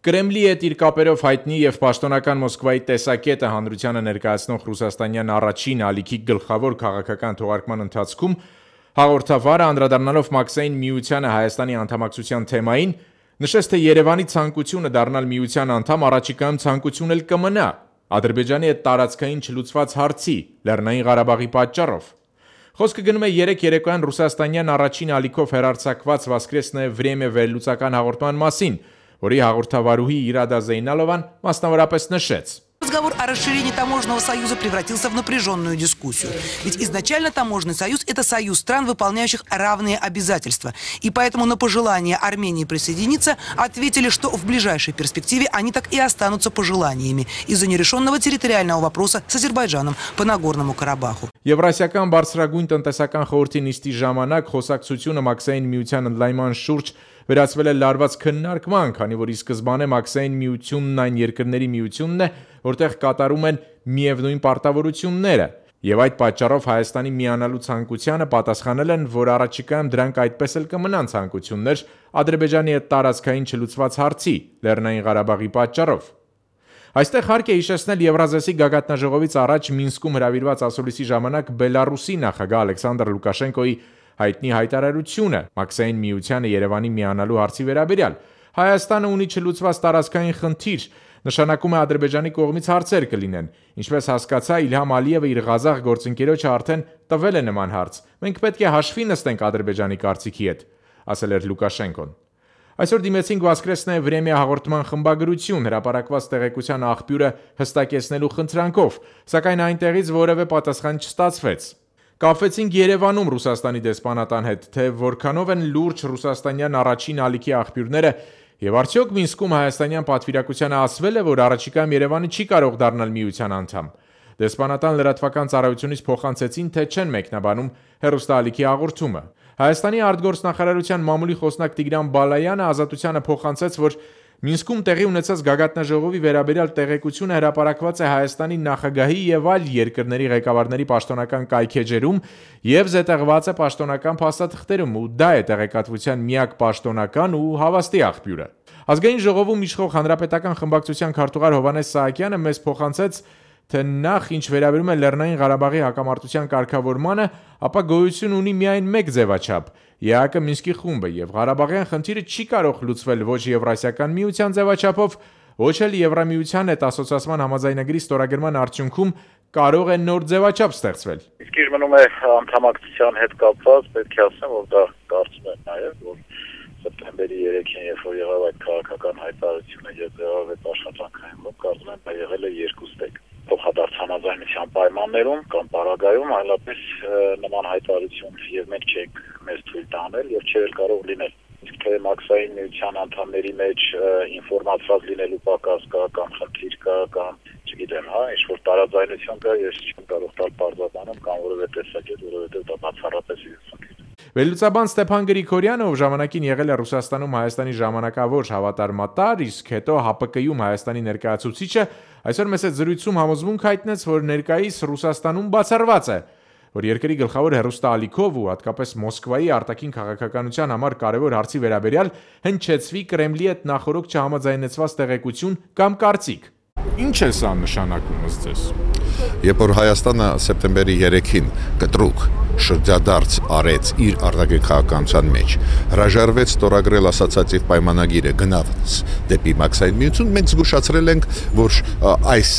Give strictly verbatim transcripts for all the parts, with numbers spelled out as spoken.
Կրեմլի հետ իր կապերով հայտնի եւ պաշտոնական Մոսկվայի տեսակետը հանրությանը ներկայացնող ռուսաստանյան առաջին ալիքի գլխավոր քաղաքական թողարկման ընթացքում հաղորդավարը անդրադառնալով Մաքսային միությանը Հայաստանի անդամակցության թեմային նշեց, թե Երևանի ցանկությունը դառնալ միության անդամ առաջիկայում ցանկություն էլ կմնա Ադրբեջանի հետ տարածքային չլուծված հարցի Լեռնային Ղարաբաղի պատճառով։ Խոսքը գնում է երեք երեկոյան ռուսաստանյան առաջին ալիքով հեռարձակված «Воскресное время» վերլուծական հաղորդման մասին, որի հաղորդավարուհի Իրադա Զեյնալովան մասնավորապես նշեց. Разговор о расширении таможенного союза превратился в напряженную дискуссию. Ведь изначально таможенный союз – это союз стран, выполняющих равные обязательства. И поэтому на пожелание Армении присоединиться ответили, что в ближайшей перспективе они так и останутся пожеланиями из-за нерешенного территориального вопроса с Азербайджаном по Нагорному Карабаху. Եվրասիական բարձրագույն տնտեսական խորհրդի նիստի ժամանակ խոսակցությունը Մաքսային միության ընդլայնման շուրջ վերածվել է լարված քննարկման, քանի որ ի սկզբանե Մաքսային միությունն այն երկրների միությունն է, որտեղ կատարում են միևնույն պարտավորությունները, եւ այդ պատճառով Հայաստանի միանալու ցանկությանը պատասխանել են, որ առաջիկայում դրանք այդպես էլ կմնան ցանկություններ Ադրբեջանի հետ տարածքային չլուծված հարցի Լեռնային Ղարաբաղի պատճառով։ Այստեղ հարկ է հիշեցնել Եվրազեսի գագաթնաժողովից առաջ Մինսկում հրավիրված ասուլիսի ժամանակ Բելարուսի նախագահ Ալեքսանդր Լուկաշենկոյի հայտնի հայտարարությունը Մաքսային միությանը Երևանի միանալու հարցի վերաբերյալ։ Հայաստանը ունի չլուծված տարածքային խնդիր, նշանակում է Ադրբեջանի կողմից հարցեր կլինեն։ Ինչպես հասկացա, Իլհամ Ալիևը իր ղազախ գործընկերոջը արդեն տվել է նման հարց։ Մենք պետք է հաշվի նստենք Ադրբեջանի կարծիքի հետ, ասել էր Լուկաշենկոն։ Այսօր դիմեցինք «Воскресное время» հաղորդման խմբագրություն հրապարակված տեղեկության աղբյուրը հստակեցնելու խնդրանքով, սակայն այնտեղից որևէ պատասխան չստացվեց։ Կապվեցինք Երևանում Ռուսաստանի դեսպանատան հետ, թե որքանով են լուրջ ռուսաստանյան առաջին ալիքի աղբյուրները եւ արդյոք Մինսկում հայաստանյան պատվիրակությանը ասվել է, որ առաջիկայում Երևանը չի կարող դառնալ միության անդամ։ Դեսպանատան լրատվական ծառայությունից փոխանցեցին, թե չեն մեկնաբանում հեռուստաալիքի հաղորդումը։ Հայաստանի արտգործնախարարության մամուլի խոսնակ Տիգրան Բալայանը Ազատությանը փոխանցեց, որ Մինսկում տեղի ունեցած գագաթնաժողովի վերաբերյալ տեղեկությունը հրապարակված է Հայաստանի նախագահի եւ այլ երկրների ղեկավարների պաշտոնական կայքեջերում եւ զետեղված է պաշտոնական փաստաթղթերում, ու դա է տեղեկատվության միակ պաշտոնական ու հավաստի աղբյուրը։ Ազգային ժողովում իշխող հանրապետական խմբակցության քարտուղար Հովհաննես Սահակյանը մեզ փոխանցեց, թե նախ ինչ վերաբերում է Լեռնային Ղարաբաղի հակամարտության կարգավորմանը, ապա գոյություն ունի միայն մեկ ձևաչափ՝ ԵԱՀԿ Մինսկի խումբը, եւ Ղարաբաղյան խնդիրը չի կարող լուծվել ոչ Եվրասիական միության ձևաչափով, ոչ էլ Եվրամիության հետ ասոցիացման համաձայնագրի ստորագրման արդյունքում կարող է նոր ձևաչափ ստեղծվել։ Իսկ իր մնում է անդամակցության հետ կապված, պետք է ասեմ, որ դա կարծում եմ նաեւ, որ սեպտեմբերի երեքին, երբ որ եղավ այդ քաղաքական հայտարարությունը եւ եղավ այդ աշխատանքային բան, կարծում եմ, դա եղել է երկու ստեկ։ Փոխադարձ համաձայնության պայմաններում կամ պարագայում այլապես նման հայտարարություն եւ մենք չենք մեզ թույլ տանել եւ չէր կարող լինել։ Իսկ թե Մաքսային միության անդամների մեջ ինֆորմացված լինելու պակաս կա կամ խնդիր կա կամ չգիտեմ, հա, ինչ որ տարաձայնություն կա, ես չեմ կարող տալ պարզաբանում կամ որևէ տեսակետ, որովհետեւ դա բացառապես է խնդիր։ Վերլուծաբան Ստեփան Գրիգորյանը, ով ժամանակին եղել է Ռուսաստանում Հայաստանի ժամանակավոր հավատարմատար, իսկ հետո ՀԱՊԿ-ում Հայաստանի ներկայացուցիչը, այսօր մեծ զրույցում համոզմունք հայտնեց, որ ներկայիս Ռուսաստանում բացառված է, որ երկրի գլխավոր հեռուստաալիքով ու հատկապես Մոսկվայի արտաքին քաղաքականության համար կարևոր հարցի վերաբերյալ հնչեցվի Կրեմլի հետ նախորոք չհամաձայնեցված տեղեկություն կամ կարծիք։ Ինչ է սա նշանակում ըստ ձեզ։ Երբ որ Հայաստանը սեպտեմբերի երեքին կտրուկ շրջադարձ արեց իր արտաքին քաղաքականության մեջ, հրաժարվեց ստորագրել ասոցիատիվ պայմանագիրը, գնաց դեպի Մաքսային միություն, մենք զգուշացրել ենք, որ այս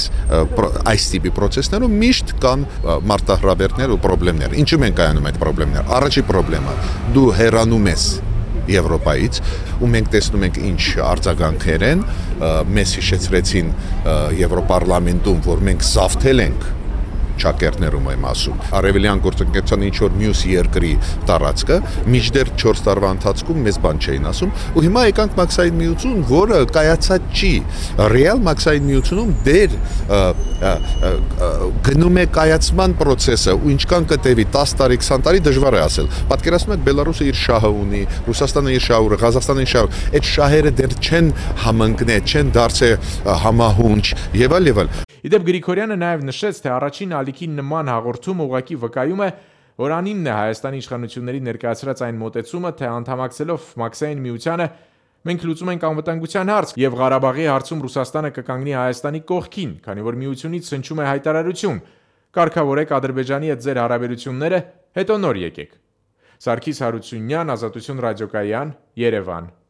այս տիպի process-ներում միշտ կան մարտահրավերներ ու խնդիրներ։ Ինչու են կայանում այդ խնդիրները։ Առաջի խնդրեմը՝ դու հեռանում ես Եվրոպայից, ու մենք տեսնում ենք ինչ արձագանքներ են, մեզ հիշեցրեցին Եվրոպարլամենտում, որ մենք զավթել ենք ճակերտներում եմ ասում։ Արևելյան գործընկերության ինչ որ մյուս երկրի տարածքը միջդեռ չորս տարվա ընթացքում մեզ բան չէին ասում, ու հիմա եկանք Մաքսային միություն, որը կայացած չի։ Ռեալ Մաքսային միությունում դեր գնում է կայացման process-ը, ու ինչքան կտևի տասը տարի, քսան տարի դժվար է ասել։ Պատկերացնում եք Բելարուսը իր շահը ունի, Ռուսաստանը իր շահը, Ղազախստանը իր շահը, այդ շահերը դեռ չեն համընկնել, չեն դարձել համահունչ եւ այլ եւ այլ։ Իդեպ Գրիգորյանը նաև նշեց, թե առաջին ալիքի նման հաղորդումը ուղղակի վկայում է, որ անիմն է Հայաստանի իշխանությունների ներկայացրած այն մոտեցումը, թե անդամակցելով Մաքսային միությանը Մենք լուծում ենք անվտանգության հարց եւ Ղարաբաղի հարցում Ռուսաստանը կկանգնի Հայաստանի կողքին, քանի որ միությունից հնչում է հայտարարություն. կարգավորեք Ադրբեջանի հետ ձեր հարաբերությունները, հետո նոր եկեք։ Սարգիս Հարությունյան, Ազատություն ռադիոկայան, Երևան։